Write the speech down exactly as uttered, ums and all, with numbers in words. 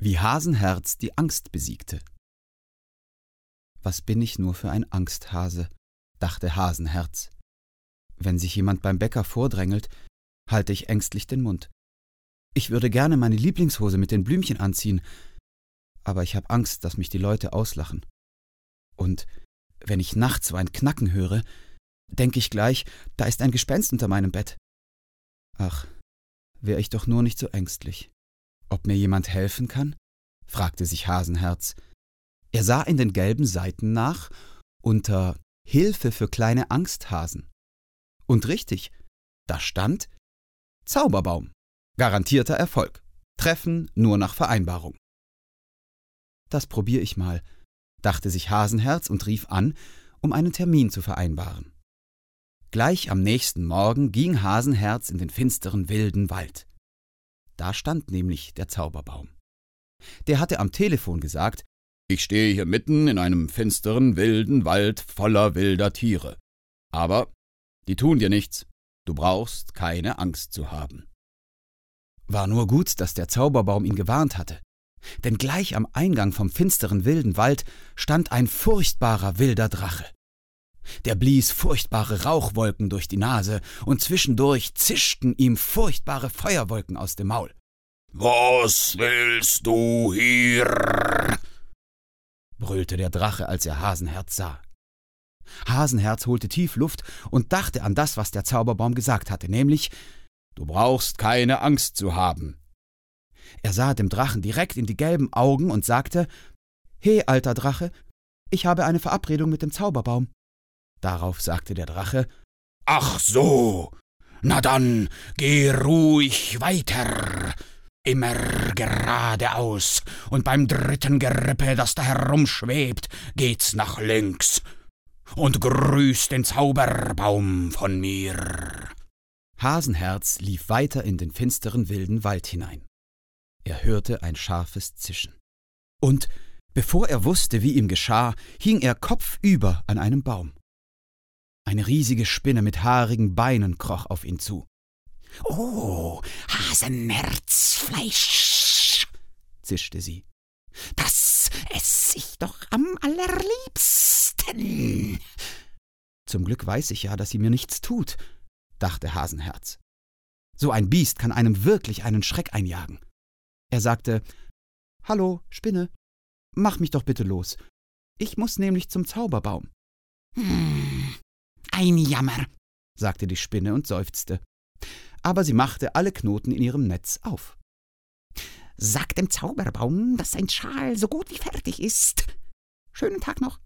Wie Hasenherz die Angst besiegte. Was bin ich nur für ein Angsthase, dachte Hasenherz. Wenn sich jemand beim Bäcker vordrängelt, halte ich ängstlich den Mund. Ich würde gerne meine Lieblingshose mit den Blümchen anziehen, aber ich habe Angst, dass mich die Leute auslachen. Und wenn ich nachts so ein Knacken höre, denke ich gleich, da ist ein Gespenst unter meinem Bett. Ach, wär ich doch nur nicht so ängstlich. Ob mir jemand helfen kann? Fragte sich Hasenherz. Er sah in den gelben Seiten nach, unter Hilfe für kleine Angsthasen. Und richtig, da stand Zauberbaum. Garantierter Erfolg. Treffen nur nach Vereinbarung. Das probier ich mal, dachte sich Hasenherz und rief an, um einen Termin zu vereinbaren. Gleich am nächsten Morgen ging Hasenherz in den finsteren wilden Wald. Da stand nämlich der Zauberbaum. Der hatte am Telefon gesagt: »Ich stehe hier mitten in einem finsteren wilden Wald voller wilder Tiere. Aber die tun dir nichts. Du brauchst keine Angst zu haben.« War nur gut, dass der Zauberbaum ihn gewarnt hatte. Denn gleich am Eingang vom finsteren wilden Wald stand ein furchtbarer wilder Drache. Der blies furchtbare Rauchwolken durch die Nase, und zwischendurch zischten ihm furchtbare Feuerwolken aus dem Maul. »Was willst du hier?« brüllte der Drache, als er Hasenherz sah. Hasenherz holte tief Luft und dachte an das, was der Zauberbaum gesagt hatte, nämlich: »Du brauchst keine Angst zu haben.« Er sah dem Drachen direkt in die gelben Augen und sagte: »He, alter Drache, ich habe eine Verabredung mit dem Zauberbaum.« Darauf sagte der Drache: »Ach so, na dann geh ruhig weiter, immer geradeaus, und beim dritten Gerippe, das da herumschwebt, geht's nach links, und grüß den Zauberbaum von mir.« Hasenherz lief weiter in den finsteren wilden Wald hinein. Er hörte ein scharfes Zischen. Und bevor er wusste, wie ihm geschah, hing er kopfüber an einem Baum. Eine riesige Spinne mit haarigen Beinen kroch auf ihn zu. »Oh, Hasenherzfleisch«, zischte sie. »Das ess ich doch am allerliebsten.« »Zum Glück weiß ich ja, dass sie mir nichts tut«, dachte Hasenherz. »So ein Biest kann einem wirklich einen Schreck einjagen.« Er sagte: »Hallo, Spinne, mach mich doch bitte los. Ich muss nämlich zum Zauberbaum.« »Hm, ein Jammer«, sagte die Spinne und seufzte. Aber sie machte alle Knoten in ihrem Netz auf. »Sag dem Zauberbaum, dass sein Schal so gut wie fertig ist. Schönen Tag noch.«